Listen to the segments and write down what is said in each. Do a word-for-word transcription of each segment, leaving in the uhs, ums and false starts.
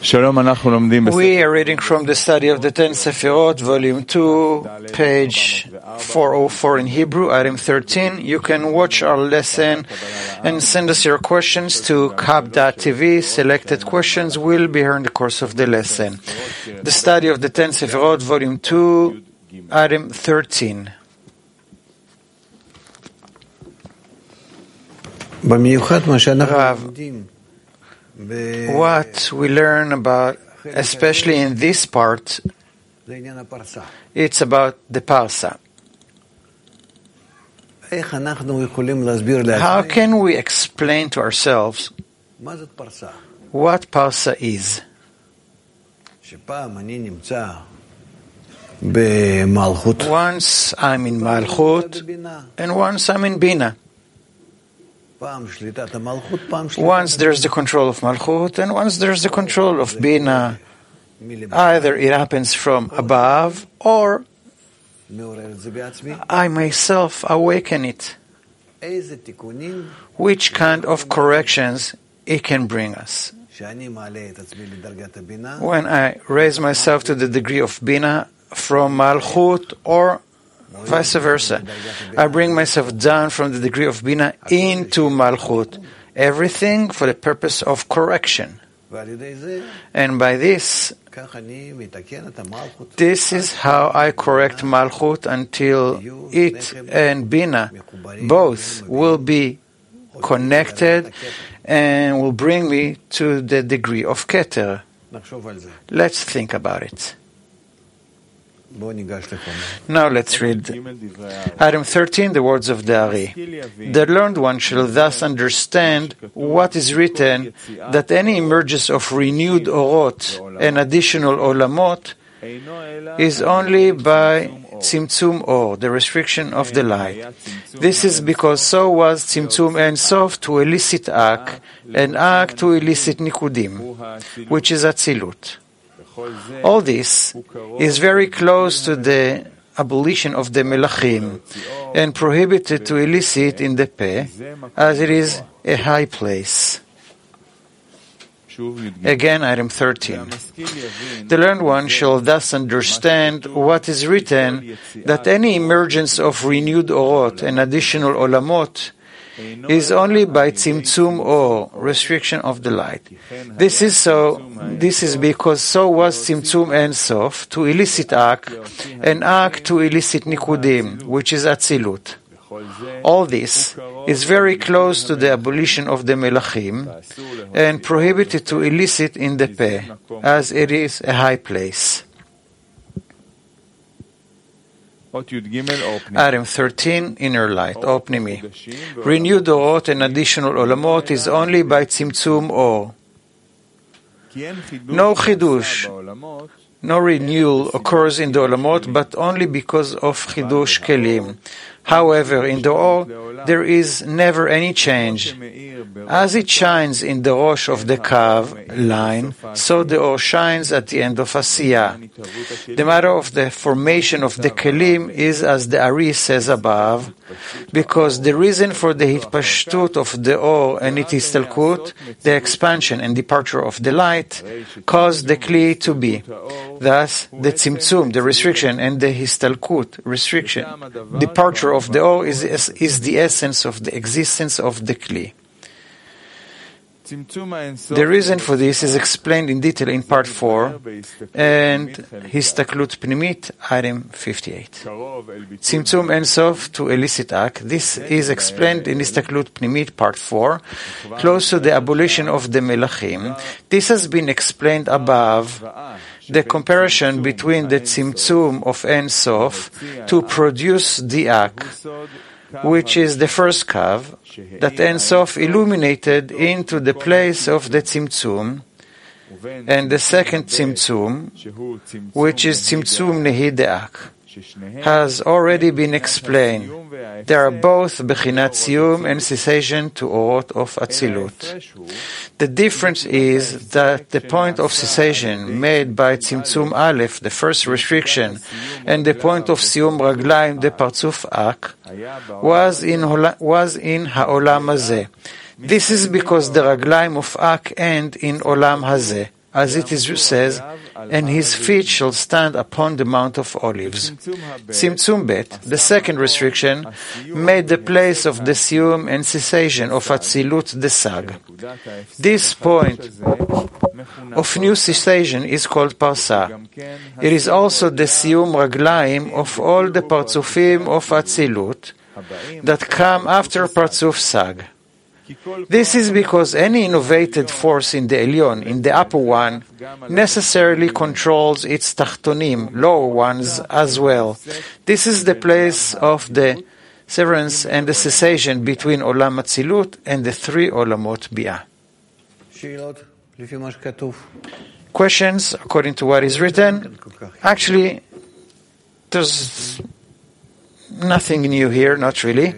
We are reading from the study of the Ten Sefirot, volume two, page four oh four in Hebrew, item thirteen. You can watch our lesson and send us your questions to kab dot t v. Selected questions will be heard in the course of the lesson. The study of the Ten Sefirot, volume two, item thirteen. Rav, what we learn about, especially in this part, it's about the parsa. How can we explain to ourselves what parsa is? Once I'm in Malchut, and once I'm in Bina. Once there's the control of Malchut, and once there's the control of Bina. Either it happens from above, or I myself awaken it. Which kind of corrections it can bring us? When I raise myself to the degree of Bina from Malchut, or vice versa. I bring myself down from the degree of Bina into Malchut. Everything for the purpose of correction. And by this, this is how I correct Malchut until it and Bina both will be connected and will bring me to the degree of Keter. Let's think about it. Now let's read item thirteen, the words of the Ari. The learned one shall thus understand what is written, that any emergence of renewed orot and additional olamot is only by tzimtzum or, the restriction of the light. This is because so was tzimtzum Ein Sof to elicit Ak, and Ak to elicit Nikudim, which is Atzilut. All this is very close to the abolition of the Melachim and prohibited to elicit in the Peh, as it is a high place. Again, item thirteen. The learned one shall thus understand what is written, that any emergence of renewed orot and additional olamot is only by tzimtzum or restriction of the light. This is so. This is because so was tzimtzum Ein Sof to elicit Ak, and Ak to elicit Nikudim, which is Atzilut. All this is very close to the abolition of the Melachim and prohibited to elicit in the Peh, as it is a high place. Item thirteen, inner light, or pnimi. Renewed orot and additional olamot is only by tzimtzum or. No chidush, no renewal occurs in the olamot, but only because of chidush kelim. However, in the or, there is never any change. As it shines in the rosh of the kav line, so the or shines at the end of asiyah. The matter of the formation of the kelim is, as the Ari says above, because the reason for the hitpashtut of the or and its histalkut, the expansion and departure of the light, caused the kli to be. Thus, the tzimtzum, the restriction, and the histalkut, restriction, departure of the or is, is the essence of the existence of the kli. The reason for this is explained in detail in part four and Histaklut Pnimit, item fifty-eight. Tzimtzum Ein Sof to elicit Ak. This is explained in Histaklut Pnimit, part four, close to the abolition of the Melachim. This has been explained above. The comparison between the Tzimtzum of Ein Sof to produce the Ak, which is the first kav, that Ein Sof illuminated into the place of the Tzimtzum, and the second Tzimtzum, which is Tzimtzum Nehi De'ak, has already been explained. They are both Bechinat Siyum and cessation to Orot of Atzilut. The difference is that the point of cessation made by Tzimtzum Aleph, the first restriction, and the point of Siyum Raglaim, the Partzuf Ak, was in was in Ha'olam Hazeh. This is because the Raglaim of Ak end in Olam Hazeh, as it is says, and his feet shall stand upon the Mount of Olives. Tzimtzum Bet, the second restriction, made the place of the siyum and cessation of Atzilut the Sag. This point of new cessation is called Parsa. It is also the siyum raglaim of all the Partzufim of Atzilut that come after Partzuf Sag. This is because any innovated force in the Elyon, in the upper one, necessarily controls its Tachtonim, lower ones, as well. This is the place of the severance and the cessation between Olam Atzilut and the three Olamot Bi'ah. Questions according to what is written? Actually, there's nothing new here, not really.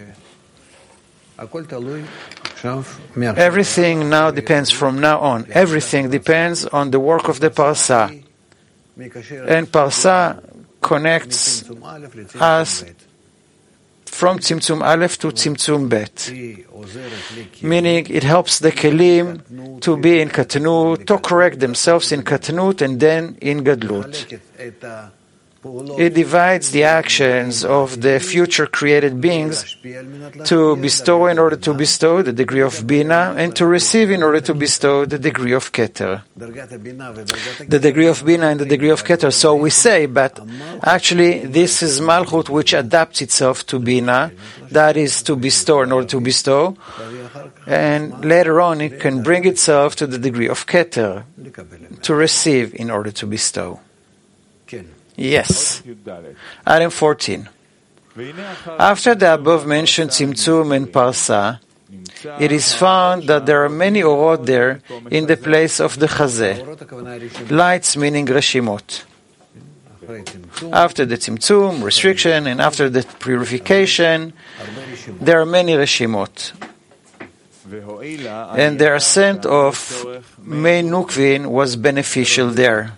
Everything now depends from now on. Everything depends on the work of the Parsa. And Parsa connects us from Tzimtzum Aleph to Tzimtzum Bet. Meaning it helps the Kelim to be in Katnut, to correct themselves in Katnut and then in Gadlut. It divides the actions of the future created beings to bestow in order to bestow the degree of Bina and to receive in order to bestow the degree of Keter. The degree of Bina and the degree of Keter. So we say, but actually this is Malchut which adapts itself to Bina, that is to bestow in order to bestow, and later on it can bring itself to the degree of Keter, to receive in order to bestow. Yes. Item fourteen. After the above-mentioned Tzimtzum and Parsa, it is found that there are many orot there in the place of the Chazeh. Lights meaning Reshimot. After the Tzimtzum, restriction, and after the purification, there are many Reshimot. And the ascent of Mei Nukvin was beneficial there.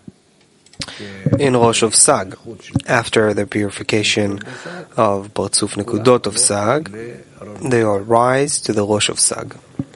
In Rosh of Sag, after the purification of Partzuf Nekudot of Sag, they all rise to the Rosh of Sag.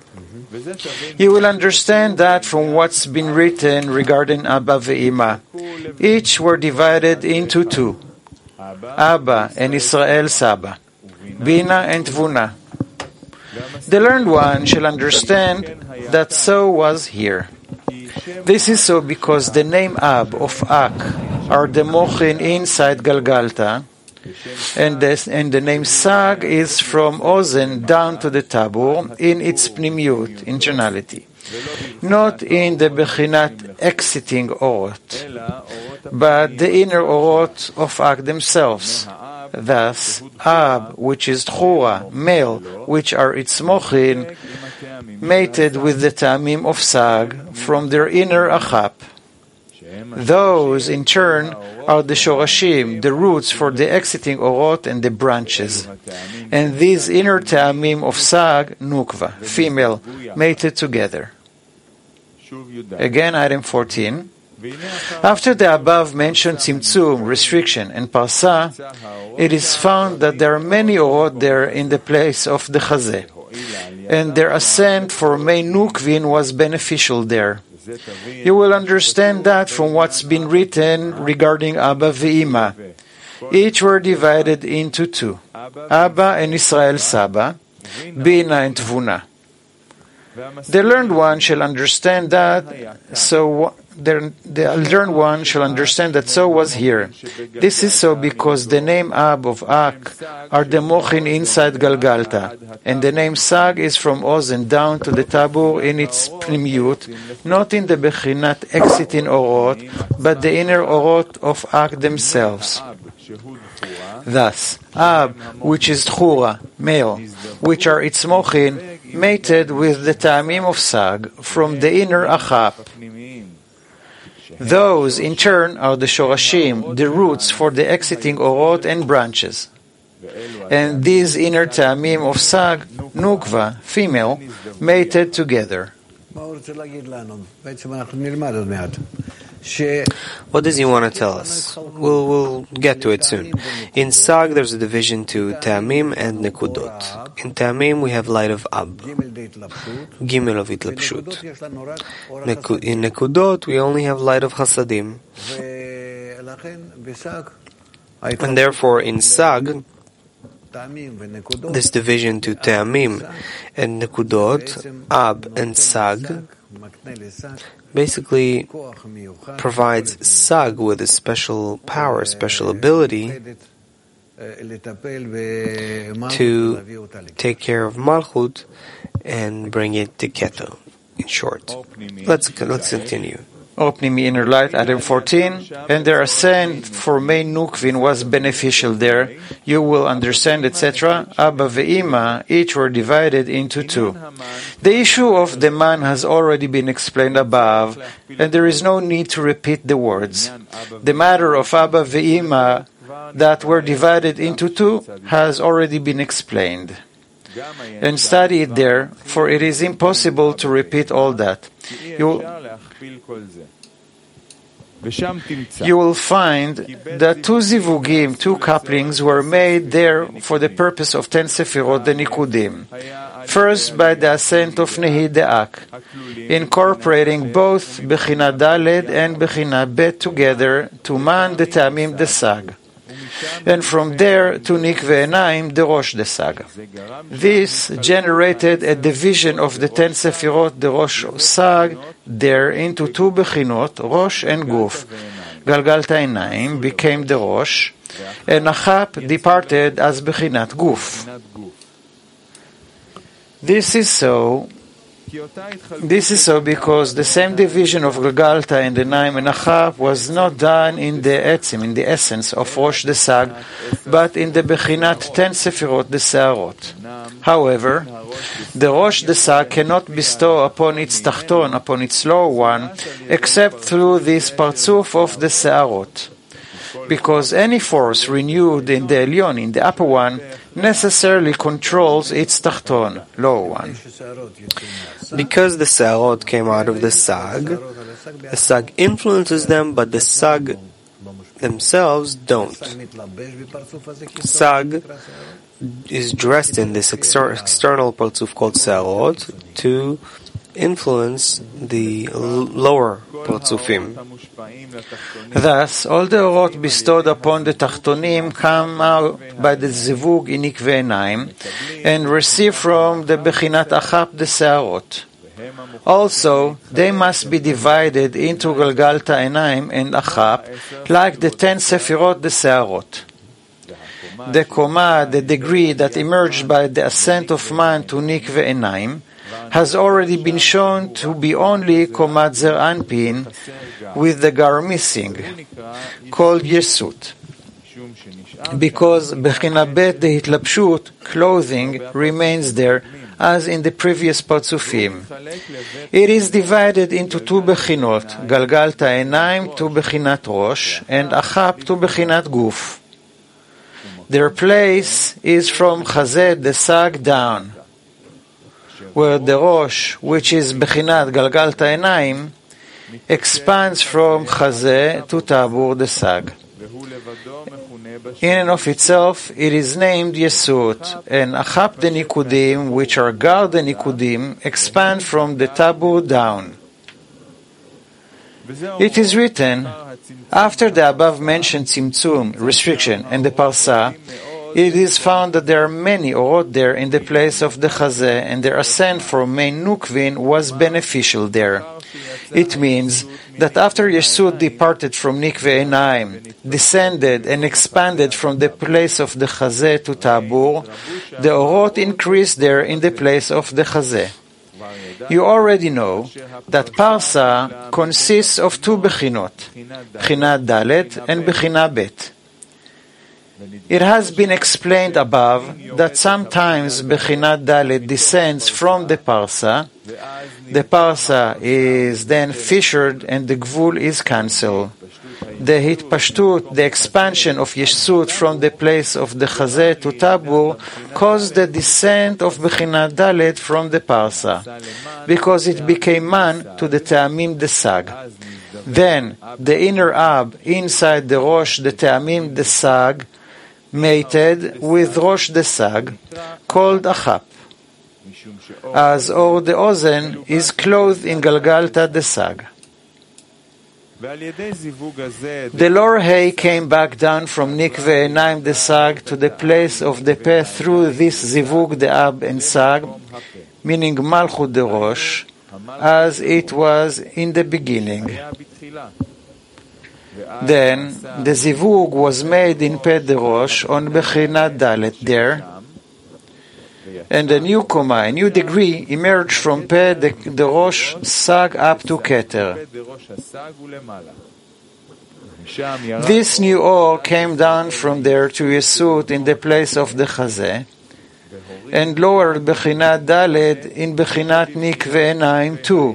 You will understand that from what's been written regarding Abba ve'Ima. Each were divided into two, Abba and Israel Saba, Bina and Tvuna. The learned one shall understand that so was here. This is so because the name Ab of Ak are the Mochin inside Galgalta, and, this, and the name Sag is from Ozen down to the Tabur in its Pnimiut, in generality, not in the Bechinat exiting Orot, but the inner Orot of Ak themselves. Thus, Ab, which is Tchura, male, which are its Mochin, mated with the Ta'amim of Sag from their inner Achap. Those, in turn, are the Shorashim, the roots for the exiting Orot and the branches. And these inner Ta'amim of Sag, Nukva, female, mated together. Again, item fourteen. After the above-mentioned Tzimtzum, restriction, and Parsa, it is found that there are many Orot there in the place of the Chazeh, and their ascent for Mei Nukvin was beneficial there. You will understand that from what's been written regarding Abba ve'Ima. Each were divided into two, Abba and Israel Saba, Bina and Tvuna. The learned one shall understand that so the, the learned one shall understand that so was here. This is so because the name Ab of Ak are the Mochin inside Galgalta, and the name Sag is from Ozen down to the Tabur in its Pnimiut, not in the Bechinat exiting Orot, but the inner Orot of Ak themselves. Thus, Ab, which is Tchura, male, which are its Mochin, mated with the Ta'amim of Sag from the inner Achap. Those, in turn, are the Shorashim, the roots for the exiting Orot and branches. And these inner Ta'amim of Sag, Nukva, female, mated together. What does he want to tell us? We'll, we'll get to it soon. In Sag, there's a division to Ta'amim and Nekudot. In Ta'amim, we have light of Ab, Gimel of Itlapshut. In Nekudot, we only have light of Chasadim. And therefore, in Sag, this division to Ta'amim and Nekudot, Ab and Sag, basically provides Sag with a special power, special ability to take care of Malchut and bring it to Keter. In short, let's let's continue. Opening inner light, Adam fourteen, and their ascent for main Nukvin was beneficial there. You will understand, et cetera. Abba ve'ima, each were divided into two. The issue of the man has already been explained above, and there is no need to repeat the words. The matter of Abba ve'ima that were divided into two has already been explained. And study it there, for it is impossible to repeat all that. You You will find that two zivugim, two couplings, were made there for the purpose of ten sefirot, the Nikudim. First, by the ascent of Nehi De'ak, incorporating both Bechina Daled and Bechina Bet together to man the Ta'amim the Sag, and from there to Nikve Enaim the Rosh the Sag. This generated a division of the ten sefirot, the Rosh Sag, there into two Bechinot, Rosh and Guf. Galgalta Enaim became the Rosh, and Achap departed as Bechinat Guf. This is so This is so because the same division of Galgalta and the Naim and Achap was not done in the etzim, in the essence of Rosh the Sag, but in the Bechinat ten Sefirot the Searot. However, the Rosh the Sag cannot bestow upon its Tachton, upon its lower one, except through this Partzuf of the Searot. Because any force renewed in the Elyon, in the upper one, necessarily controls its Tachton, lower one. Because the Searot came out of the Sag, the Sag influences them, but the Sag themselves don't. Sag is dressed in this exter- external Partzuf called Searot to influence the l- lower Partzufim. Thus, all the orot bestowed upon the Tachtonim come out by the Zivug in Nikve Enaim and receive from the Bechinat Achap the Searot. Also, they must be divided into Galgalta Enaim and Achap like the ten Sefirot the Searot. The Koma, the degree that emerged by the ascent of man to Nikve Enaim, has already been shown to be only Komat Zer Anpin, with the gar missing, called Yesut. Because Bechina Bet the Hitlapshut, clothing, remains there, as in the previous Partzufim. It is divided into two Bechinot, Galgalta Enaim to Bechinat Rosh, and Achap to Bechinat Guf. Their place is from Chazed the Sag down, where the Rosh, which is Bechinat Galgalta Enaim, expands from Chazeh to Tabur the Sag. In and of itself, it is named Yesut, and Achap the Nikudim, which are Gar the Nikudim, expand from the Tabur down. It is written, after the above-mentioned Tzimtzum, restriction, and the Parsa, it is found that there are many orot there in the place of the Chazeh, and their ascent from main Nukvin was beneficial there. It means that after Yesud departed from Nikve Enaim, descended and expanded from the place of the Chazeh to Tabur, the orot increased there in the place of the Chazeh. You already know that Parsa consists of two Bechinot, Bechinat Dalet and Bechinat Bet. It has been explained above that sometimes Bechinat Dalet descends from the Parsa, the Parsa is then fissured and the Gvul is cancelled. The Hitpashtut, the expansion of Yeshut from the place of the Chazeh to Tabur, caused the descent of Bechinat Dalet from the Parsa, because it became man to the Ta'amim the Sag. Then the inner Ab inside the Rosh, the Te'amim, the Sag, mated with Rosh the Sag, called Achap, as Or the Ozen is clothed in Galgalta the Sag. The lower hay came back down from Nikve Enaim the Sag to the place of the Peh through this Zivug the Ab and Sag, meaning Malchut the Rosh, as it was in the beginning. Then the Zivug was made in Peh the Rosh on Bechinat Dalet there, and a new Koma, a new degree, emerged from Peh the, the Rosh Sag up to Keter. This new Or came down from there to Yesut in the place of the Chazeh, and lowered Bechinat Dalet in Bechinat Nikve Enaim too,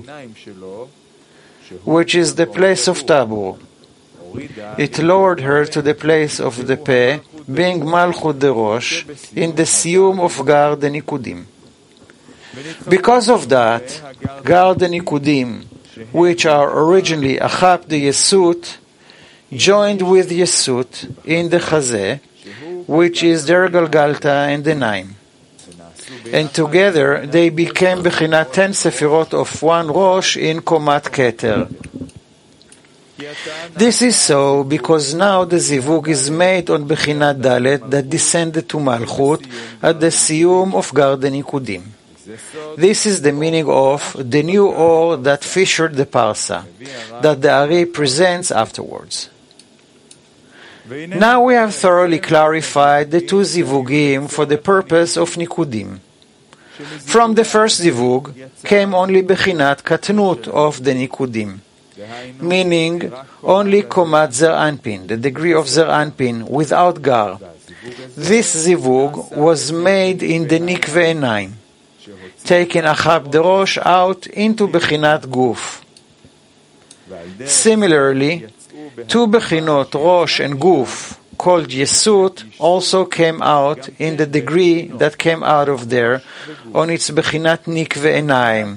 which is the place of Tabur. It lowered her to the place of the Peh, being Malchut the Rosh, in the Siyum of Gar the Nikudim. Because of that, Gar the Nikudim, which are originally Achap the Yesut, joined with Yesut in the Chazeh, which is their Galgalta and the Naim. And together they became Bechinat ten Sefirot of one Rosh in Komat Keter. This is so because now the Zivug is made on Bechinat Dalet that descended to Malchut at the Siyum of Gar the Nikudim. This is the meaning of the new Or that fissured the Parsa, that the Ari presents afterwards. Now we have thoroughly clarified the two Zivugim for the purpose of Nikudim. From the first Zivug came only Bechinat Katnut of the Nikudim, meaning only Komat Zer Anpin, the degree of Zer Anpin, without Gar. This Zivug was made in the Nikve Enaim, taking Achab the Rosh out into Bechinat Guf. Similarly, two Bechinot, Rosh and Guf, called Yesut, also came out in the degree that came out of there on its Bechinat Nikve Enaim.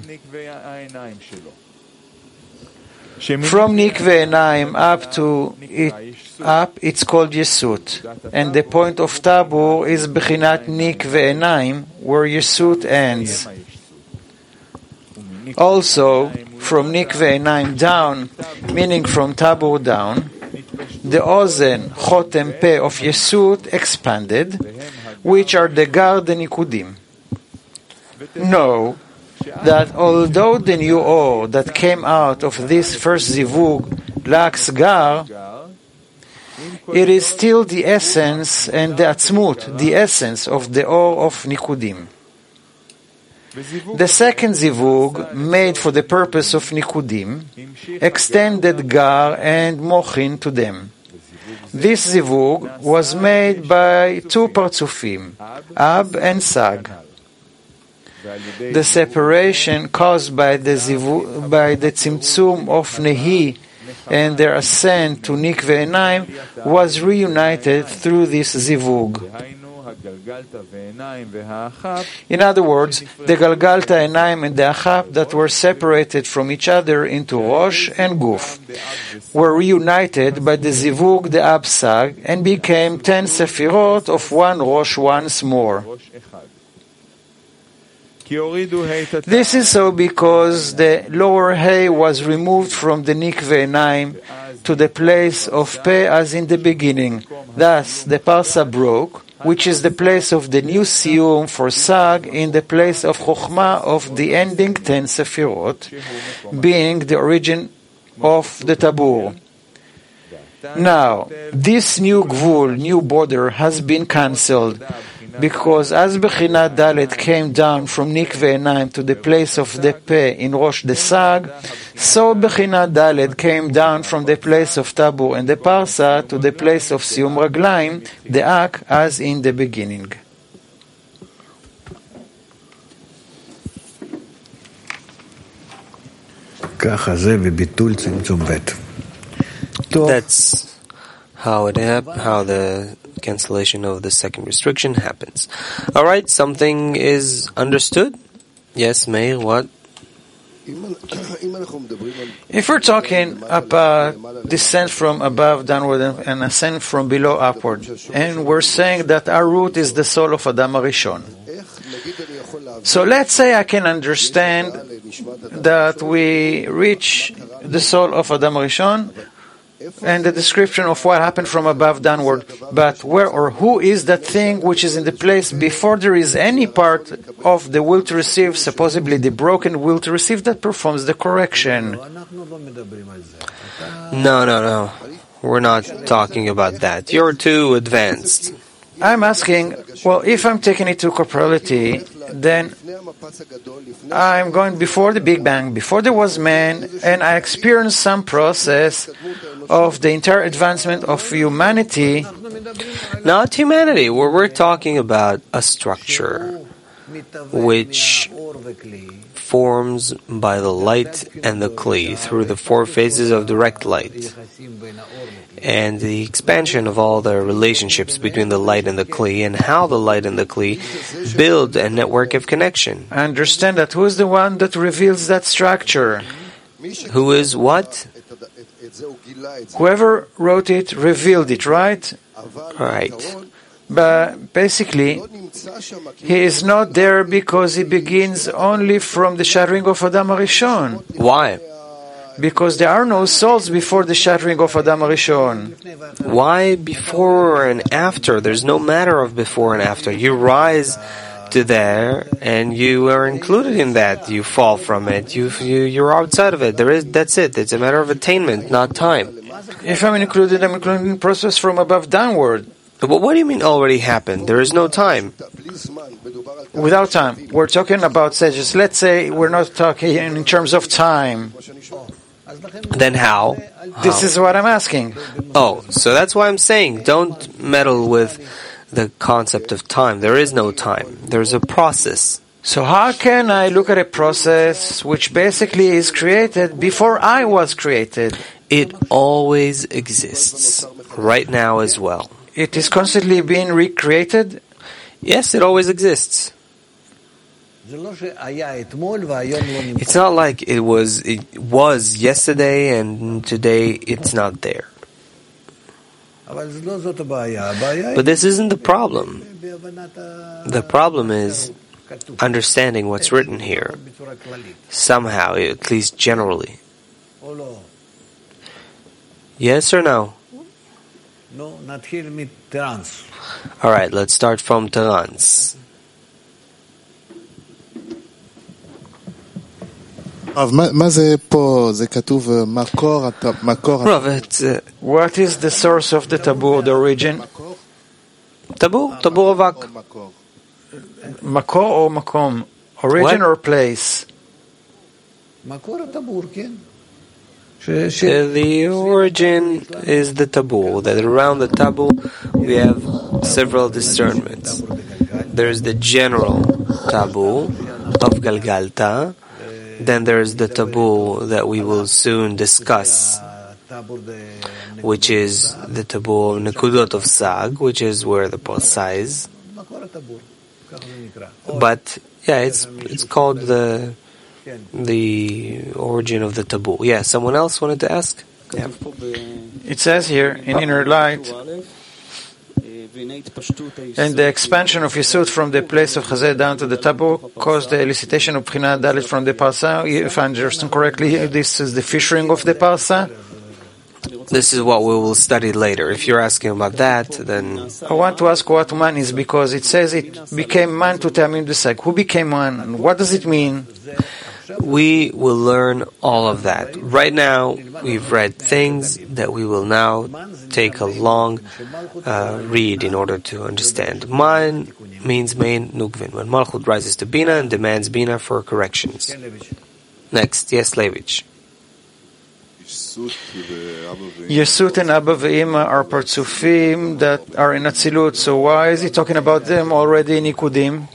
From Nikve Enaim up to it, up, it's called Yesut, and the point of Tabur is Bechinat Nikve Enaim, where Yesut ends. Also, from Nikve Enaim down, meaning from Tabur down, the Ozen, Chotem Peh of Yesut expanded, which are the Gar the Nikudim. Know that although the new Or that came out of this first Zivug lacks Gar, it is still the essence and the Atzmut, the essence of the Or of Nikudim. The second Zivug, made for the purpose of Nikudim, extended Gar and Mochin to them. This Zivug was made by two Partzufim, Ab and Sag. The separation caused by the Zivu, by the Tzimtzum of Nehi and their ascent to Nikve Enaim was reunited through this Zivug. In other words, the Galgalta Enaim and the Achap that were separated from each other into Rosh and Guf were reunited by the Zivug the Absag and became ten Sefirot of one Rosh once more. This is so because the lower hay was removed from the Nikve Enaim to the place of Peh as in the beginning. Thus, the Parsa broke, which is the place of the new Siyum for Sag in the place of Chokhmah of the ending ten Sefirot, being the origin of the Tabur. Now, this new Gvul, new border, has been cancelled, because as Bechinat Dalet came down from Nikve Enaim to the place of the Peh in Rosh the Sag, so Bechinat Dalet came down from the place of Tabur and the Parsa to the place of Siyum Raglaim, the Ak, as in the beginning. That's how it hap- how the cancellation of the second restriction happens. All right, something is understood? Yes, Meir, what? If we're talking about descent from above downward and ascent from below upward, and we're saying that our root is the soul of Adam Arishon, so let's say I can understand that we reach the soul of Adam Arishon and the description of what happened from above downward, but where or who is that thing which is in the place before there is any part of the will to receive, supposedly the broken will to receive, that performs the correction? No, no, no. We're not talking about that. You're too advanced. I'm asking, well, if I'm taking it to corporality, then I'm going before the Big Bang, before there was man, and I experienced some process of the entire advancement of humanity. Not humanity. We're, we're talking about a structure which forms by the light and the Kli through the four phases of direct light, and the expansion of all the relationships between the light and the Kli, and how the light and the Kli build a network of connection. I understand that. Who is the one that reveals that structure? Who is what? Whoever wrote it revealed it, right? Right. But basically, he is not there because he begins only from the shattering of Adam Arishon. Why? Because there are no souls before the shattering of Adam Arishon. Why before and after? There's no matter of before and after. You rise to there, and you are included in that. You fall from it. You, you you're outside of it. There is. That's it. It's a matter of attainment, not time. If I'm included, I'm included in the process from above downward. But what do you mean already happened? There is no time. Without time. We're talking about sages. Let's say we're not talking in terms of time. Then how? This how? is what I'm asking. Oh, so that's why I'm saying don't meddle with the concept of time. There is no time. There's a process. So how can I look at a process which basically is created before I was created? It always exists, right now as well. It is constantly being recreated? Yes, it always exists. It's not like it was it was yesterday and today it's not there. But this isn't the problem. The problem is understanding what's written here, somehow, at least generally. Yes or no? All right, let's start from Terans. Rav, it's, uh, what is the source of the tabu, the origin? Tabu? Tabu Ravak. Makor or makom? Origin What? or place? Uh, the origin is the tabu. That around the tabu we have several discernments. There's the general tabu of Galgalta. Then there's the tabu that we will soon discuss, which is the tabu of Nekudot of Sag, which is where the Posa is. But yeah, it's it's called the the origin of the tabu. Yeah, someone else wanted to ask? Yeah. It says here in Inner Light, and the expansion of Yesud from the place of Chazeh down to the tabu caused the elicitation of Bchina Dalit from the Parsa. If I understand correctly, this is the fishing of the Parsa. This is what we will study later. If you're asking about that, then I want to ask what man is, because it says it became man to Tamim Desag. Who became man? And what does it mean? we will learn all of that. Right now, we've read things that we will now take a long uh, read in order to understand. Man means main nukvin, when Malchut rises to Bina and demands Bina for corrections. Next, yes, Levich. Yesut and Abba Ve'ima are partsufim that are in Atzilut, so why is he talking about them already in Nikudim?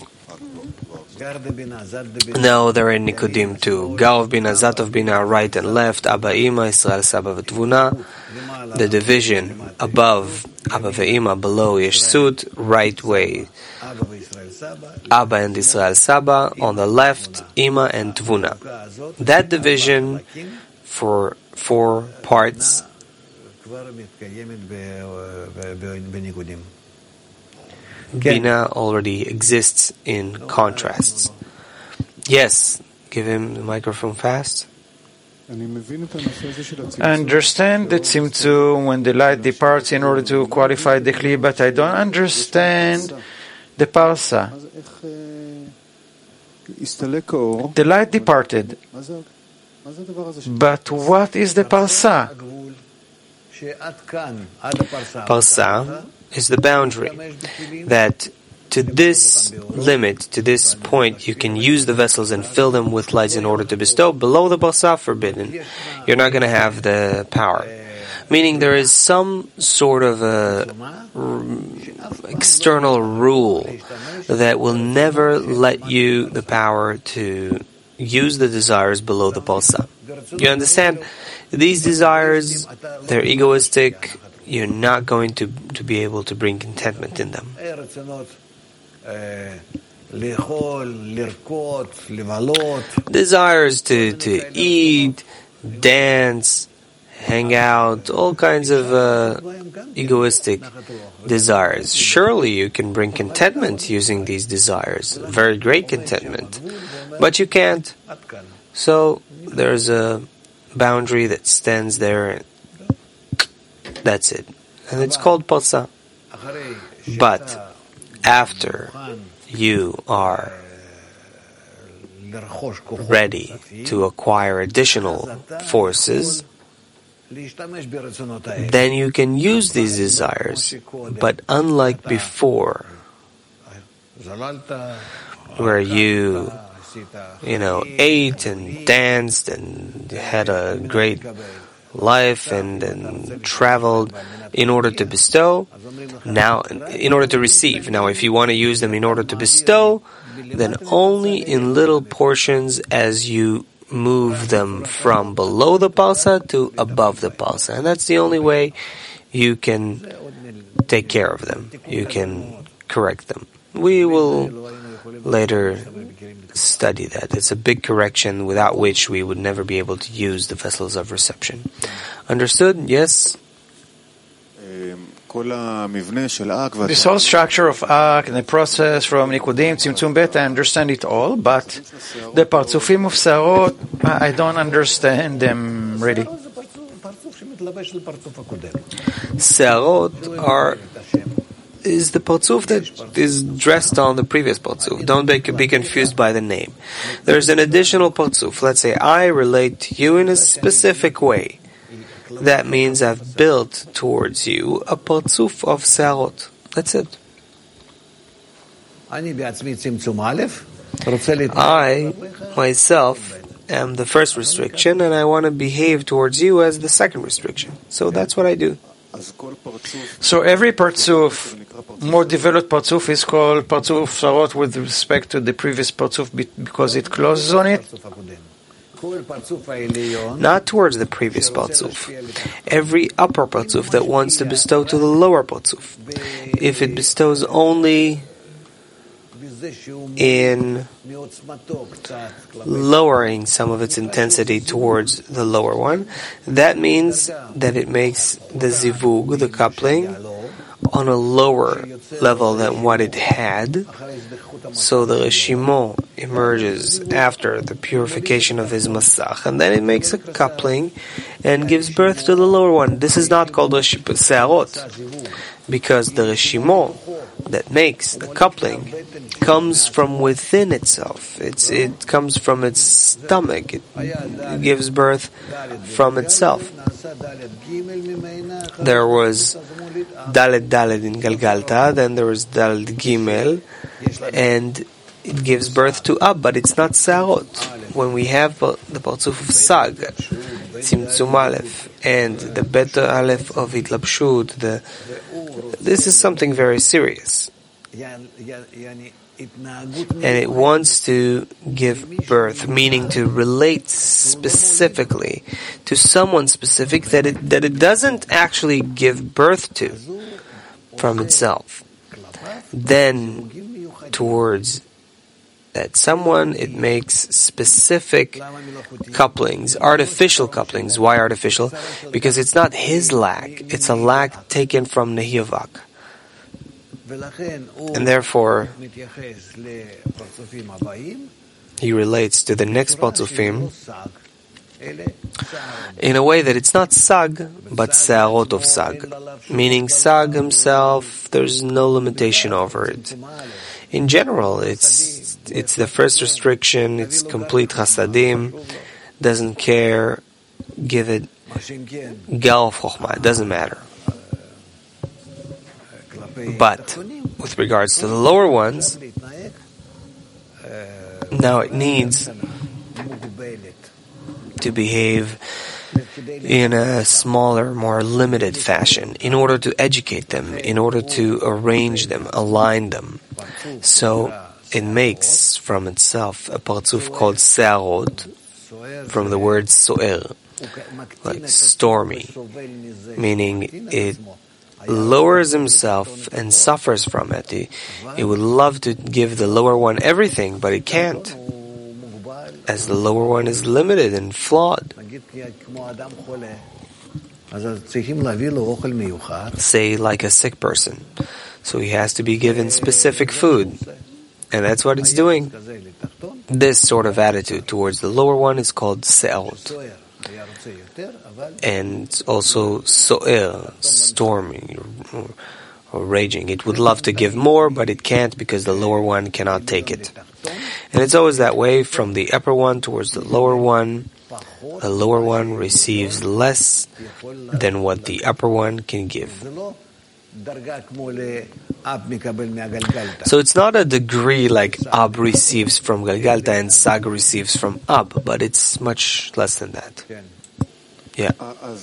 No, they're in Nikudim too. Gav Bina, Zatov Bina, right and left, Abba Ima, Israel Saba V'Tvuna, the division above Abba Ve'ima, below Yesut, right way. Abba and Israel Saba, on the left, Ima and Tvuna. That division for four parts Bina already exists in contrasts. Yes, give him the microphone fast. I understand the Tzimtzum when the light departs in order to qualify the Kli, but I don't understand the Parsa. The light departed. But what is the Parsa? Parsa is the boundary that to this limit, to this point, you can use the vessels and fill them with lights in order to bestow. Below the Parsa, forbidden. You're not going to have the power. Meaning there is some sort of a r- external rule that will never let you the power to use the desires below the Parsa. You understand? These desires, they're egoistic. You're not going to, to be able to bring contentment in them. Desires to, to eat, dance, hang out, all kinds of uh, egoistic desires. Surely you can bring contentment using these desires, very great contentment, but you can't. So there's a boundary that stands there. That's it. And it's called Parsa. But after you are ready to acquire additional forces, then you can use these desires. But unlike before, where you, you know, ate and danced and had a great life and, and traveled in order to bestow, now in order to receive. Now if you want to use them in order to bestow, then only in little portions as you move them from below the Parsa to above the Parsa. And that's the only way you can take care of them. You can correct them. We will later study that. It's a big correction without which we would never be able to use the vessels of reception. Understood? Yes? This whole structure of Ak and the process from Nikudim, Tzimtzum Bet, I understand it all, but the Partzufim of Sarot, I don't understand them really. Sarot are is the Partzuf that is dressed on the previous Partzuf. Don't be, be confused by the name. There's an additional Partzuf. Let's say I relate to you in a specific way. That means I've built towards you a Partzuf of Sarot. That's it. I, myself, am the first restriction, and I want to behave towards you as the second restriction. So that's what I do. So every Partzuf, more developed Partzuf, is called Partzuf Sarot with respect to the previous Partzuf because it closes on it? Not towards the previous Partzuf. Every upper Partzuf that wants to bestow to the lower Partzuf. If it bestows only in lowering some of its intensity towards the lower one, that means that it makes the zivug, the coupling, on a lower level than what it had. So the Reshimon emerges after the purification of his Masach, and then it makes a coupling and gives birth to the lower one. This is not called Se'arot, because the Reshimon that makes the coupling comes from within itself. It's, it comes from its stomach. It, it gives birth from itself. There was Dalet Dalet in Galgalta, then there was Dalet Gimel, and it gives birth to Ab, but it's not Se'arot. When we have the Partzuf of Sag, Tzimtzum Aleph, and the Beta Aleph of Itlapshut, the this is something very serious. And it wants to give birth, meaning to relate specifically to someone specific that it, that it doesn't actually give birth to from itself. Then towards that someone, it makes specific couplings, artificial couplings. Why artificial? Because it's not his lack, it's a lack taken from Nehiyavak. And therefore, he relates to the next Partzufim in a way that it's not Sag, but Se'arot of Sag. Meaning Sag himself, there's no limitation over it. In general, it's it's the first restriction, it's complete chasadim, doesn't care, give it gal of chokhmah, it doesn't matter. But with regards to the lower ones, now it needs to behave in a smaller, more limited fashion in order to educate them, in order to arrange them, align them. So it makes from itself a partzuf called se'arot, from the word so'er, like stormy, meaning it lowers himself and suffers from it. It, it would love to give the lower one everything, but it can't, as the lower one is limited and flawed. Say like a sick person. So he has to be given specific food. And that's what it's doing. This sort of attitude towards the lower one is called se'arot. And also so'er, stormy or, or raging. It would love to give more, but it can't because the lower one cannot take it. And it's always that way from the upper one towards the lower one. The lower one receives less than what the upper one can give. So it's not a degree like Ab receives from Galgalta and Sag receives from Ab, but it's much less than that. Yeah.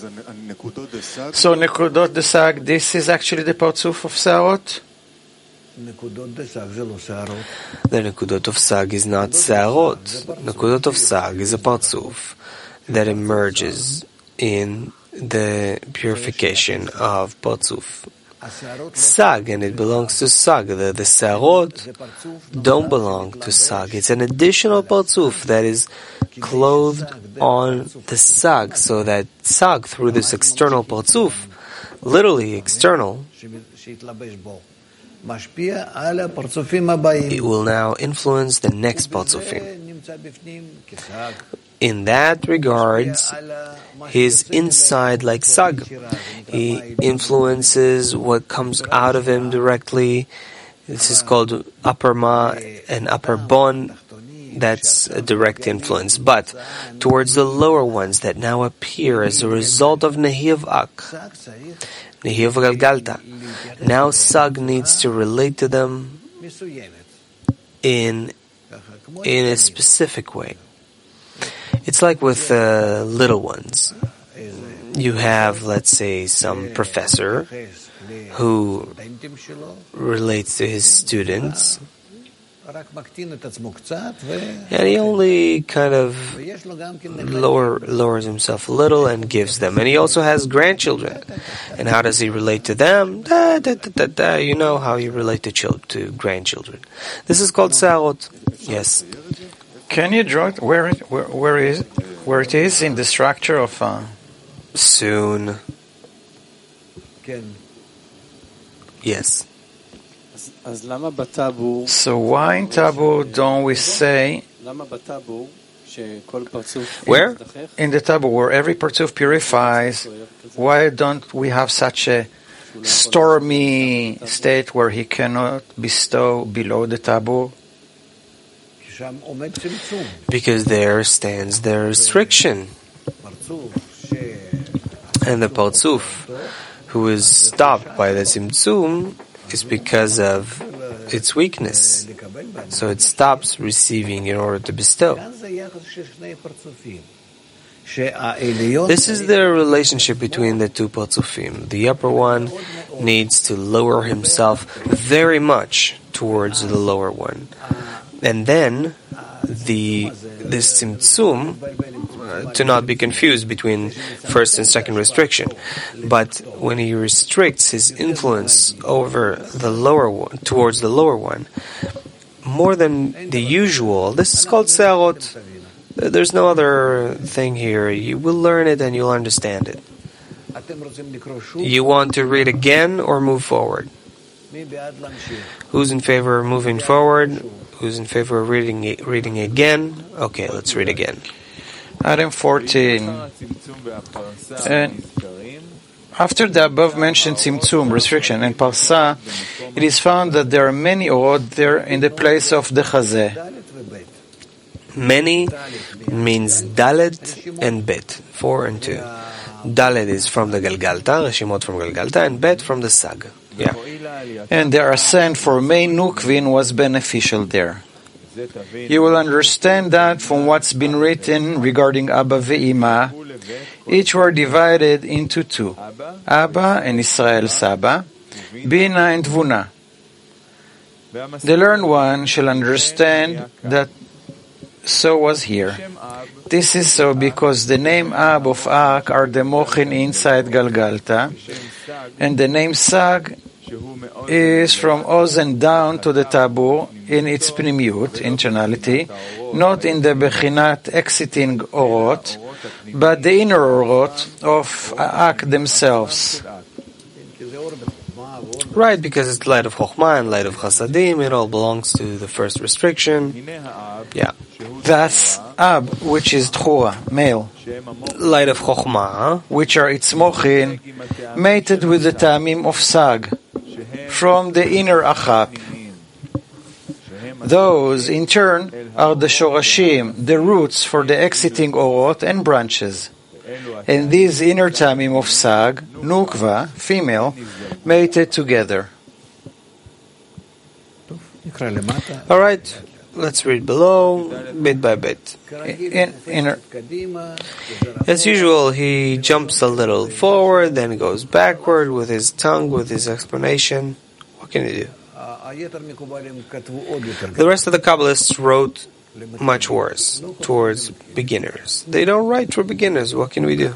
So Nekudot de Sag, this is actually the Partzuf of Se'arot? The Nekudot of Sag is not Se'arot. Nekudot of Sag is a Partzuf that emerges in the purification of Partzuf. Sag, and it belongs to Sag. The, the Se'arot don't belong to Sag. It's an additional Partzuf that is clothed on the Sag, so that Sag, through this external Partzuf, literally external, it will now influence the next Partzufim. In that regards, he is inside like Sag. He influences what comes out of him directly. This is called upper ma and upper bon. That's a direct influence. But towards the lower ones that now appear as a result of Nehiyavak, Nehiyavak Galgalta, now Sag needs to relate to them in, in a specific way. It's like with uh, little ones. You have, let's say, some professor who relates to his students, and he only kind of lower, lowers himself a little and gives them. And he also has grandchildren. And how does he relate to them? Da, da, da, da, da. You know how you relate to, chil- to grandchildren. This is called Se'arot. Yes. Can you draw it where it where, where is where it is in the structure of? Uh... Soon. Yes. So why in Tabu don't we say? Where? In the Tabu, where every Partzuf purifies. Why don't we have such a stormy state where he cannot bestow below the Tabu? Because there stands the restriction. And the Partzuf, who is stopped by the Tzimtzum, is because of its weakness. So it stops receiving in order to bestow. This is the relationship between the two Partzufim. The upper one needs to lower himself very much towards the lower one. And then the this tzimtzum, uh, to not be confused between first and second restriction, but when he restricts his influence over the lower one, towards the lower one, more than the usual. This is called se'arot. There's no other thing here. You will learn it and you'll understand it. You want to read again or move forward? Who's in favor of moving forward? Who's in favor of reading reading again? Okay, let's read again. Item fourteen. And after the above-mentioned tzimtzum, restriction, and parsa, it is found that there are many orot there in the place of the chazeh. Many means dalet and bet, four and two. Dalet is from the Galgalta, Reshimot from Galgalta, and bet from the Sag. Yeah. And their ascent for Mei Nukvin was beneficial there. You will understand that from what's been written regarding Abba ve'ima, each were divided into two, Abba and Israel Saba, Bina and Tvuna. The learned one shall understand that so was here. This is so because the name Ab of Ak are the Mochin inside Galgalta, and the name Sag is from Ozen down to the Tabur in its pnimiut, internality, not in the Bechinat exiting Orot, but the inner Orot of Ak themselves. Right, because it's light of Chokhmah and light of Chasadim, it all belongs to the first restriction. Yeah. Thus, Ab, which is Tchura, male, light of Chokhmah, which are its Mochin, mated with the Ta'amim of Sag, from the inner Achap. Those, in turn, are the Shorashim, the roots for the exiting Orot and branches. And these inner Ta'amim of Sag, Nukva, female, mated together. All right, let's read below, bit by bit. In, inner. As usual, he jumps a little forward, then goes backward with his tongue, with his explanation. What can he do? The rest of the Kabbalists wrote much worse, towards beginners. They don't write for beginners. What can we do?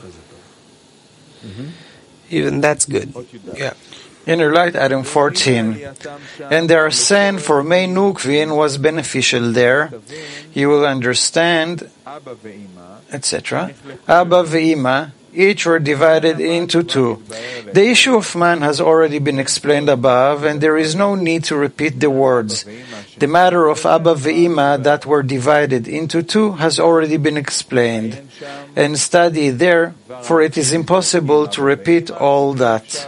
Even that's good. Yeah. Inner light, item fourteen. And their ascent for Mei Nukvin was beneficial there. You will understand, et cetera. Abba ve'ima, each were divided into two. The issue of man has already been explained above, and there is no need to repeat the words. The matter of Abba ve'ima that were divided into two has already been explained and studied there, for it is impossible to repeat all that.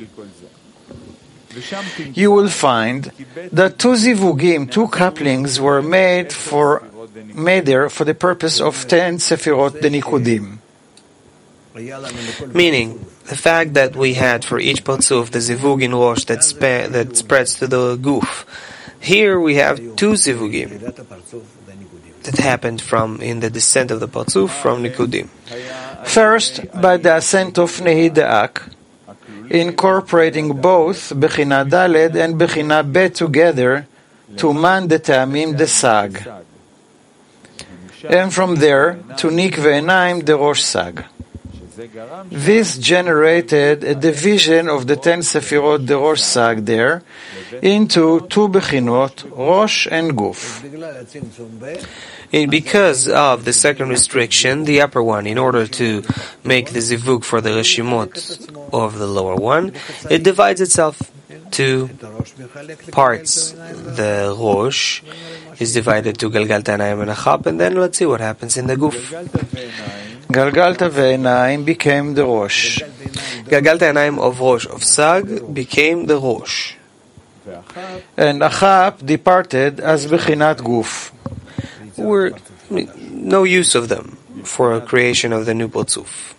You will find that two zivugim, two couplings, were made for made there for the purpose of ten sefirot the Nikudim. Meaning, the fact that we had for each patzuf the zivug in Rosh that, spe- that spreads to the guf. Here we have two zivugim that happened from in the descent of the patzuf from Nikudim. First, by the ascent of Nehi De'ak, incorporating both Bechina Daled and Bechina Bet together to man the Ta'amim the Sag, and from there to Nikve Enaim the Rosh Sag. This generated a division of the ten Sefirot the Rosh Sag there into two Bechinot, Rosh and Guf. And because of the second restriction, the upper one, in order to make the zivug for the reshimot of the lower one, it divides itself to parts. The Rosh is divided to Galgalta Enaim and Achap, and then let's see what happens in the Guf. Galgalta ve'enaim became the Rosh. Galgalta Enaim of Rosh, of Sag, became the Rosh. And Achap departed as Bechinat Guf. Were no use of them for a creation of the new Potzuf.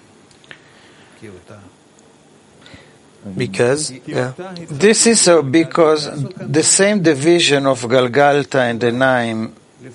Because, yeah. This is so because the same division of Galgalta and Enaim.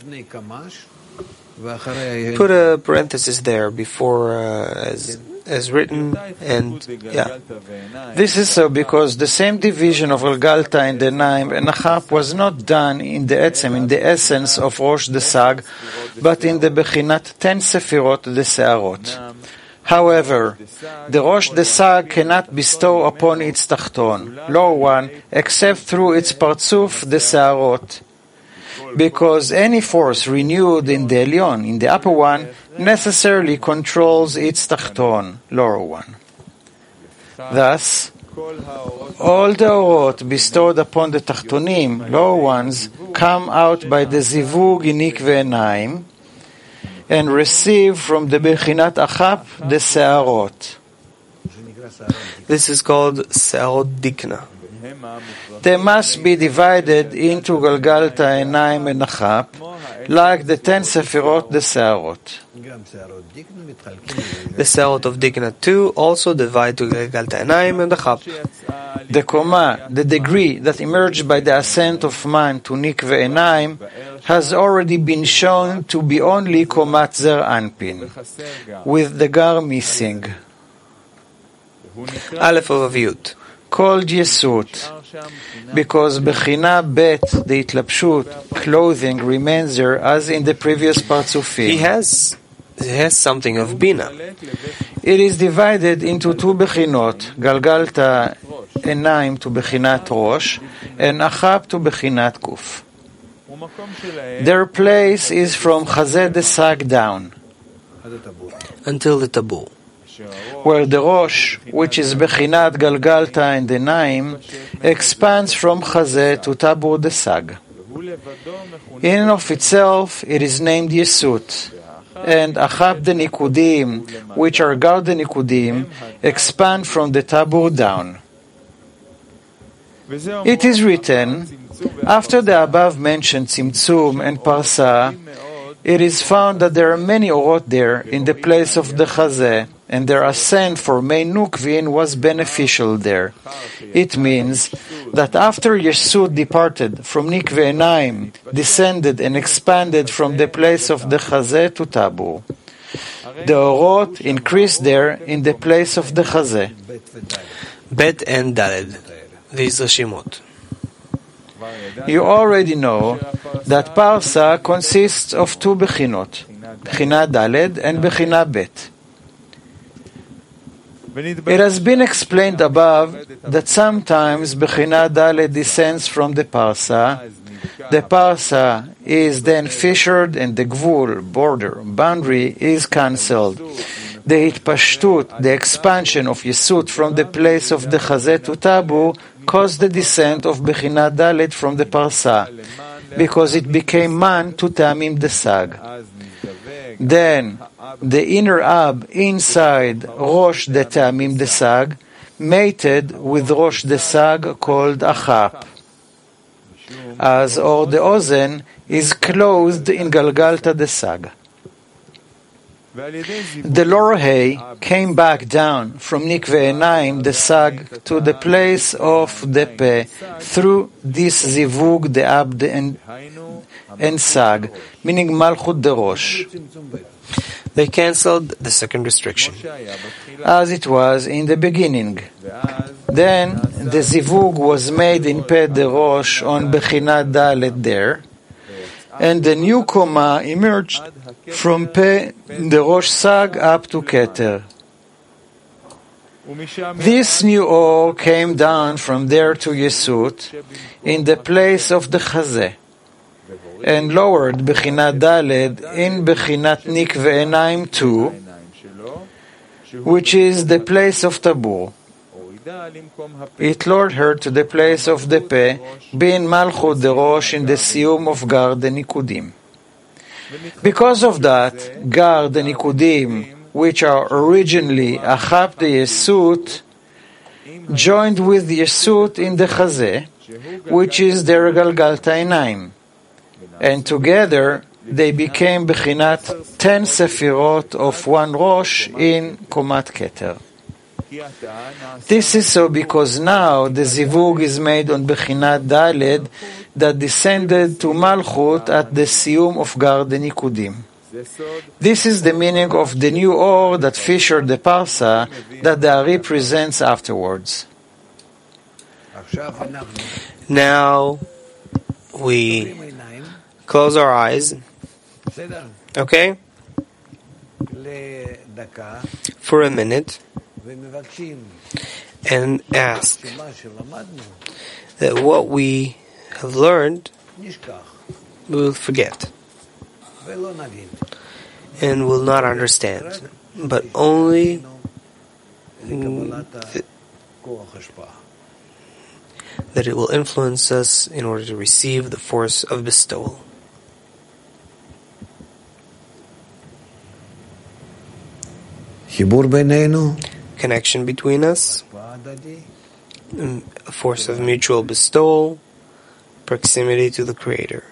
Put a parenthesis there before uh, as as written, and yeah. This is so because the same division of Galgalta and Enaim and Achap was not done in the etzem, in the essence of Rosh the Sag, but in the Bechinat ten Sefirot the Se'arot. However, the Rosh the Sag cannot bestow upon its Tachton, lower one, except through its Partzuf the Se'arot. because any force renewed in the Elyon, in the upper one, necessarily controls its Tachton, lower one. Thus, all the Orot bestowed upon the Tachtonim, lower ones, come out by the Zivug in Nikve Enaim and receive from the Bechinat Achap the Se'arot. This is called Se'arot Dikna. They must be divided into Galgalta, Enaim, and Achap, like the ten Sefirot, the Se'arot. The Se'arot of Dikna too also divide to Galgalta, Enaim, and Achap. The Koma, the degree that emerged by the ascent of man to Nikve Enaim, has already been shown to be only Komat Zer Anpin, with the Gar missing. Aleph of Aviyut. Called Yesut, because Bechina Bet, the Itlapshut, clothing, remains there as in the previous Partsufim. He has, he has something of Bina. It is divided into two Bechinot, Galgalta Enaim to Bechinat Rosh, and Achab to Bechinat Kuf. Their place is from Chazeh the Sag down, until the Tabur, where the Rosh, which is Bechinat Galgalta and Enaim, expands from Chazeh to Tabur the Sag. In and of itself, it is named Yesut, and Achab the Nikudim, which are Gard the Nikudim, expand from the Tabur down. It is written, after the above-mentioned Tzimtzum and Parsa, it is found that there are many Orot there in the place of the Chazeh, and their ascent for Mei Nukvin was beneficial there. It means that after Yesud departed from Nikve Enaim, descended and expanded from the place of the Chazeh to Tabur, the Orot increased there in the place of the Chazeh. Bet and Daled, these Rashimot. You already know that Parsa consists of two Bechinot, Bechina Daled and Bechina Bet. It has been explained above that sometimes Bechina Daled descends from the Parsa, the Parsa is then fissured and the Gvul, border, boundary is cancelled. The Hitpashtut, the expansion of Yesut from the place of the Chazeh to Tabur, caused the descent of Bechina Daled from the Parsa, because it became man to Tamim the Sag. Then, the inner Ab inside Rosh the Tamim the Sag mated with Rosh the Sag called Achap, as Or the Ozen is clothed in Galgalta the Sag. The lower hay came back down from Nikve Enaim the Sag to the place of the Peh through this Zivug the Ab and, and Sag, meaning Malchut the Rosh. They cancelled the second restriction, as it was in the beginning. Then the Zivug was made in Peh the Rosh on Bechinat Dalet there, and the new Koma emerged from Peh the Rosh Sag up to Keter. This new Or came down from there to Yesut in the place of the Chazeh, and lowered Bechinat Daled in Bechinat Nikve Enaim too, which is the place of Tabur. It lowered her to the place of the Peh, being Malchut the Rosh in the Siyum of Gar the Nikudim. Because of that, Gar the Nikudim, which are originally Achab the Yesut, joined with Yesut in the Chazeh, which is their Galgalta Enaim, and together they became Bechinat ten Sefirot of one Rosh in Komat Keter. This is so because now the Zivug is made on Bechinat Daled that descended to Malchut at the Siyum of Gar the Nikudim. This is the meaning of the new Or that fissured the Parsa that the Ari presents afterwards. Now we close our eyes, okay, for a minute, and ask that what we have learned we will forget and will not understand, but only th- that it will influence us in order to receive the force of bestowal. Connection between us, a force of mutual bestowal, proximity to the Creator.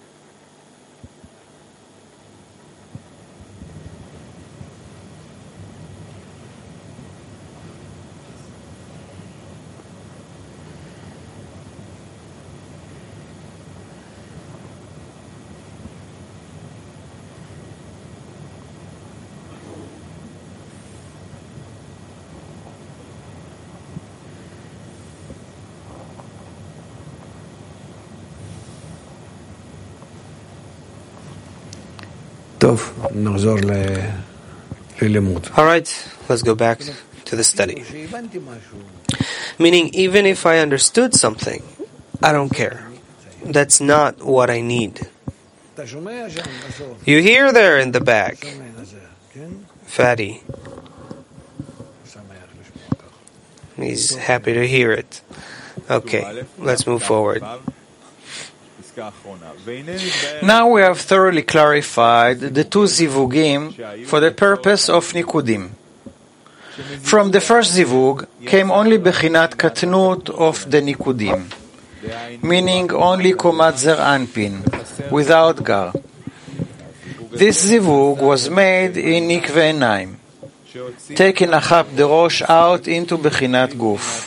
All right, let's go back to the study. Meaning, even if I understood something, I don't care. That's not what I need. You hear there in the back, Fatty. He's happy to hear it. Okay, let's move forward. Now we have thoroughly clarified the two zivugim for the purpose of nikudim. From the first zivug came only bechinat katnut of the nikudim, meaning only komat zer anpin, without gar. This zivug was made in nikve enaim, taking achap the rosh out into bechinat guf.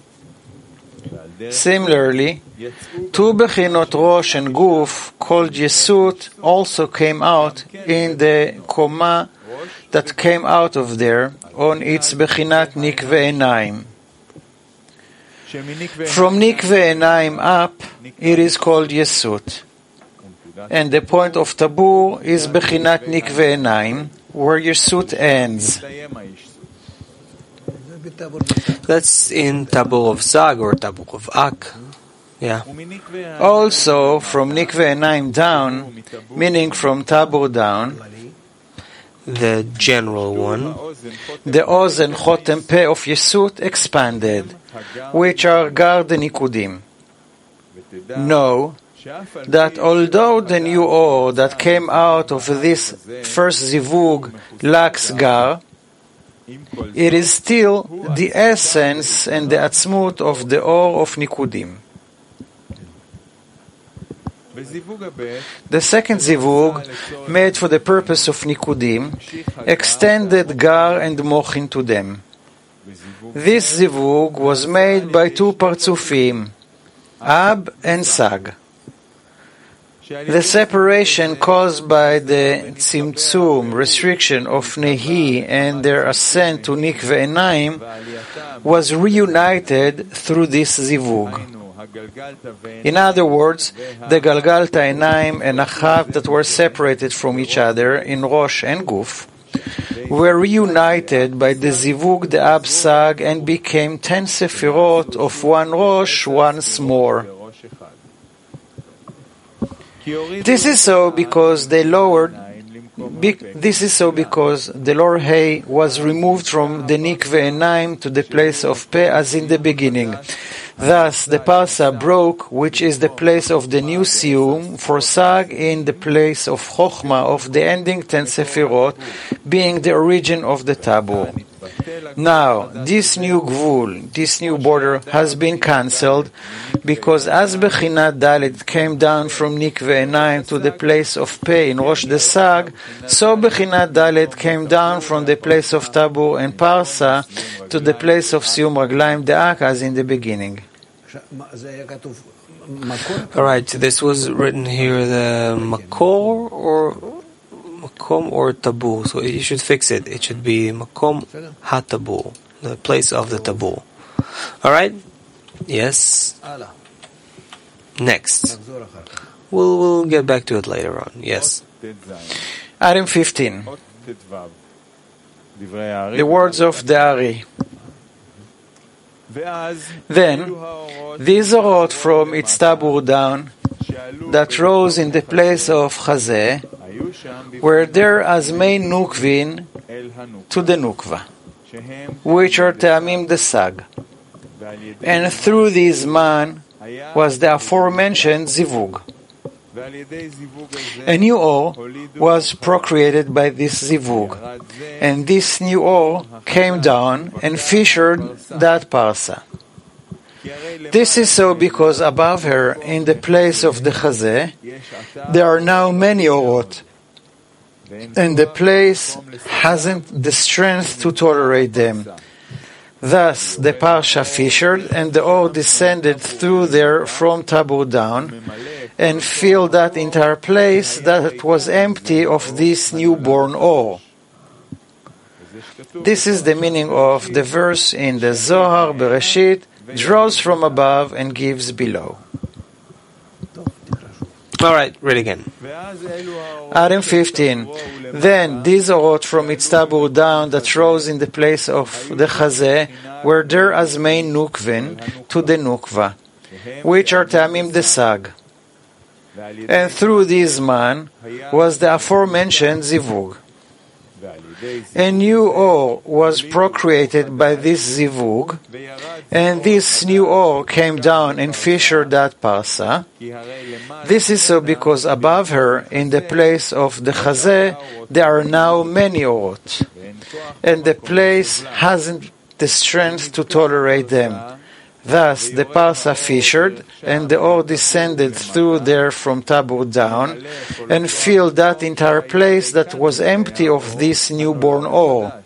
Similarly, two bechinot rosh and guf called yesut also came out in the koma that came out of there on its bechinat nikve enaim. From nikve enaim up, it is called yesut, and the point of tabur is bechinat nikve enaim, where yesut ends. That's in Tabur of Zag or Tabur of Ak. Yeah. Also, from Nikve Enaim down, meaning from Tabur down, the general one, the Oz and Chotem Peh of Yesut expanded, which are Gar the Nikudim. Know that although the new Or that came out of this first Zivug lacks Gar, it is still the essence and the atzmut of the Or of Nikudim. The second zivug, made for the purpose of Nikudim, extended Gar and Mochin to them. This zivug was made by two partzufim, Ab and Sag. The separation caused by the tzimtzum, restriction of Nehi and their ascent to Nikve Enaim was reunited through this zivug. In other words, the Galgalta Enaim and Achav that were separated from each other in Rosh and Guf were reunited by the zivug the Ab Sag and became ten sefirot of one Rosh once more. This is so because they lowered. This is so because the lower hay was removed from the Nikve Enaim to the place of Peh as in the beginning. Thus, the Parsa broke, which is the place of the new Siyum, for Sag in the place of Chochma of the ending ten Sefirot, being the origin of the Tabur. Now, this new Gvul, this new border, has been cancelled, because as Bechinat Dalet came down from Nikve Enaim to the place of Peh in Rosh the Sag, so Bechinat Dalet came down from the place of Tabur and Parsa to the place of Siyum Raglaim De'ak as in the beginning. Alright, this was written here, the Makor or Makom or Tabur, so you should fix it. It should be Makom HaTabur, the place of the Tabur. Alright? Yes. Next. We'll, we'll get back to it later on. Yes. Item fifteen. The words of the Ari. Then, these Zorot from its Tabur down that rose in the place of Chazeh were there as main nukvin to the nukva, which are Te'amim the Sag. And through this man was the aforementioned Zivug. A new or was procreated by this Zivug, and this new or came down and fissured that parsa. This is so because above her, in the place of the Chazeh, there are now many orot, and the place hasn't the strength to tolerate them. Thus, the parsha fissured, and the or descended through there from Tabor down, and filled that entire place that was empty of this newborn or. This is the meaning of the verse in the Zohar Bereshit, draws from above and gives below. All right, read again. Adam fifteen. Then these orot from its tabur down that rose in the place of the Chazeh were there as main nukvin to the nukva, which are Te'amim the Sag. And through this man was the aforementioned Zivug. A new or was procreated by this Zivug, and this new or came down and fissured that parsa. This is so because above her, in the place of the Chazeh, there are now many orot, and the place hasn't the strength to tolerate them. Thus the parsa fissured, and the or descended through there from Tabor down, and filled that entire place that was empty of this newborn or.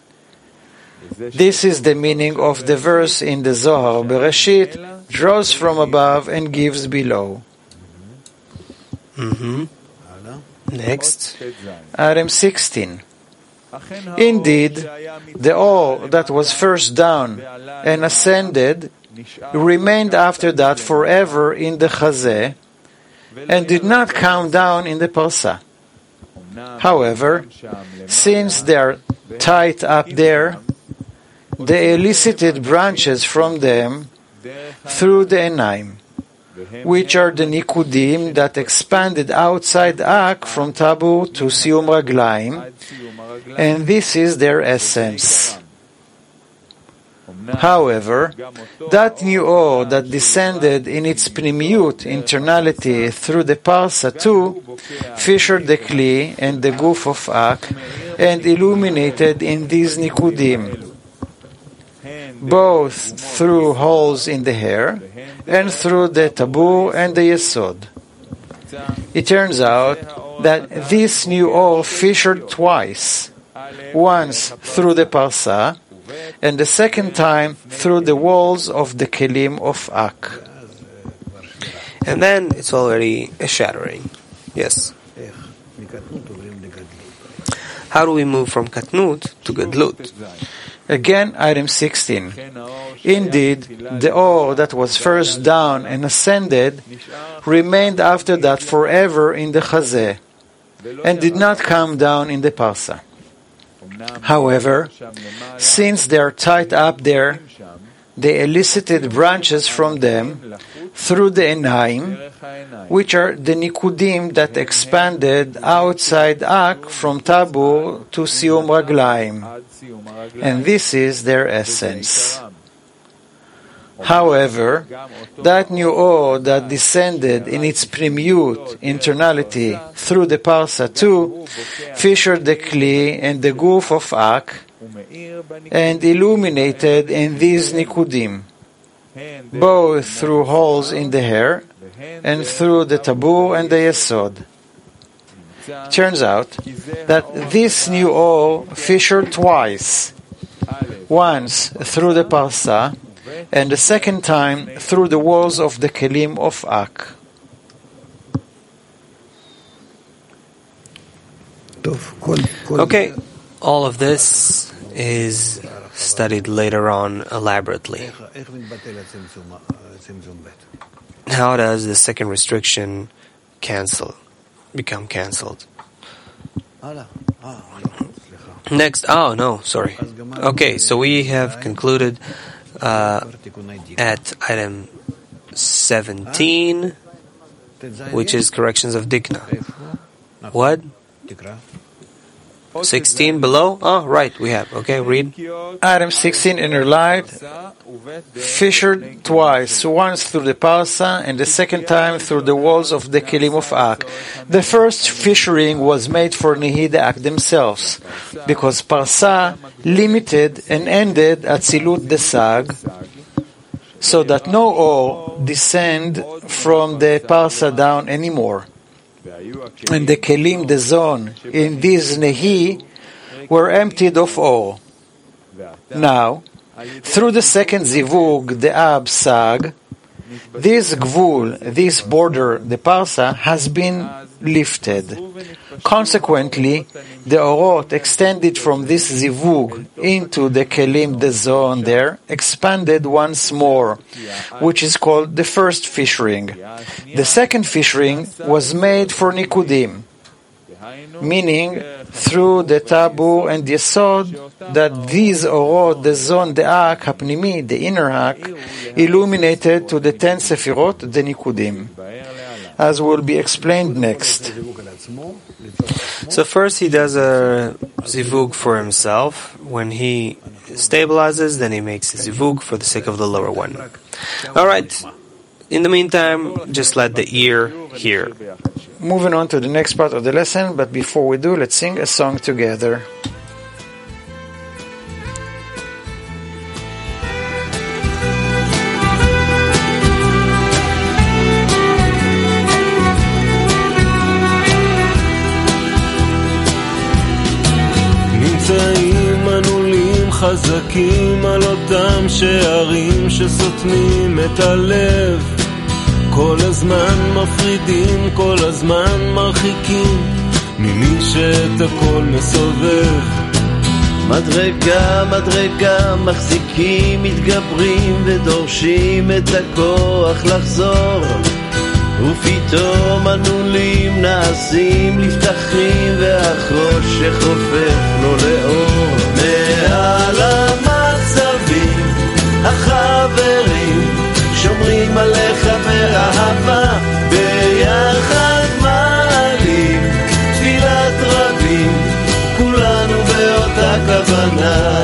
This is the meaning of the verse in the Zohar Bereshit, draws from above and gives below. Mm-hmm. Next. Adam sixteen. Indeed, the or that was first down and ascended remained after that forever in the Chazeh, and did not come down in the parsa. However, since they are tied up there, they elicited branches from them through the Enaim, which are the Nikudim that expanded outside Ak from Tabur to Siyum Raglaim, and this is their essence. However, that new or that descended in its pnimiut, internality, through the parsa too, fissured the kli and the guf of Ak, and illuminated in these nikudim, both through holes in the hair, and through the tabur and the yesod. It turns out that this new or fissured twice, once through the parsa, and the second time through the walls of the kelim of Ak. And then it's already a shattering. Yes. How do we move from katnut to gadlut? Again, item sixteen. Indeed, the or that was first down and ascended remained after that forever in the Chazeh, and did not come down in the parsa. However, since they are tied up there, they elicited branches from them through the Enaim, which are the Nikudim that expanded outside Ak from Tabur to Siyum Raglaim, and this is their essence. However, that new or that descended in its pnimiut, internality, through the parsa too, fissured the kli and the guf of Ak, and illuminated in these nikudim, both through holes in the hair, and through the tabur and the yesod. Turns out that this new or fissured twice, once through the parsa, and the second time through the walls of the kelim of Ak. Okay, all of this is studied later on elaborately. How does the second restriction cancel, become cancelled? Next, oh no, sorry. Okay, so we have concluded uh, at item seventeen. which is corrections of Dikna. What? sixteen below? Oh, right, we have. Okay, read. Item sixteen, inner light, fissured twice, once through the parsa and the second time through the walls of the kelim of Ak. The first fissuring was made for Nehi the Ak themselves, because parsa limited and ended Atzilut the Sag, so that no ore descend from the parsa down anymore. And the kelim, the zone, in this Nehi were emptied of ore. Now, through the second zivug, the ab sag, this gvul, this border, the parsa, has been lifted. Consequently, the orot extended from this zivug into the kelim, the zone there, expanded once more, which is called the first fissuring. The second fissuring was made for nikudim, meaning through the tabu and the yesod, that these orot, the zon, the ak, hapnimi, the inner ak, illuminated to the ten sefirot, the nikudim, as will be explained next. So first he does a zivug for himself. When he stabilizes, then he makes a zivug for the sake of the lower one. Alright, in the meantime, just let the ear hear. Moving on to the next part of the lesson, but before we do, let's sing a song together. חזקים על אותם שערים שסותמים את הלב, כל הזמן מפרידים, כל הזמן מרחיקים ממי שאת הכל מסובב. מדרגה, מדרגה, מחזיקים, מתגברים ודורשים את הכוח לחזור, ופתאום הנולים נעשים לפתחים והחושך הופך לו לאור. מעל המצבים החברים שומרים עליך באהבה, ביחד מעלים תפילת רבים, כולנו באותה כוונה.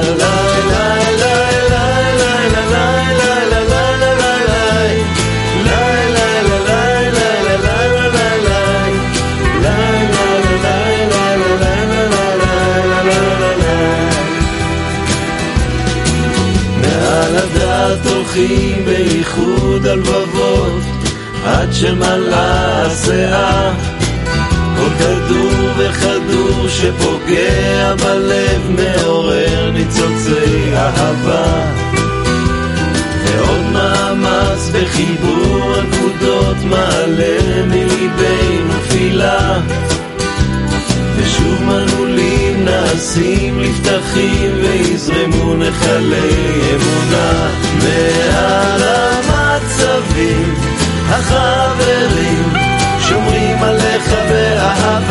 הולכים בייחוד הלבבות עד שמלאה הסאה, כל כדור וכדור שפוגע בלב מעורר ניצוצי אהבה, ועוד מאמץ בחיבור הנקודות מעלה מליבנו תפילה, ושוב מנעולים נעשים לפתחים ויזרמו נחלי אמונה. מעל המצבים החברים שומרים עליך באהבה,